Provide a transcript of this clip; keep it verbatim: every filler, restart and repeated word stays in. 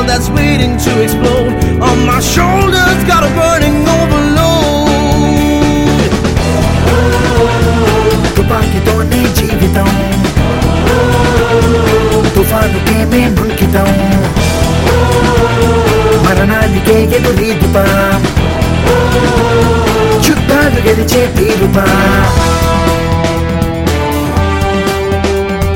that's waiting to explode. On my shoulders, got a burning overload. తుపాకీతోనే జీవితం, తుఫానుకేమే అంకితం, మరణానికే ఎదురీదుతా, యుద్ధాలు గెలిచే తీరుతా.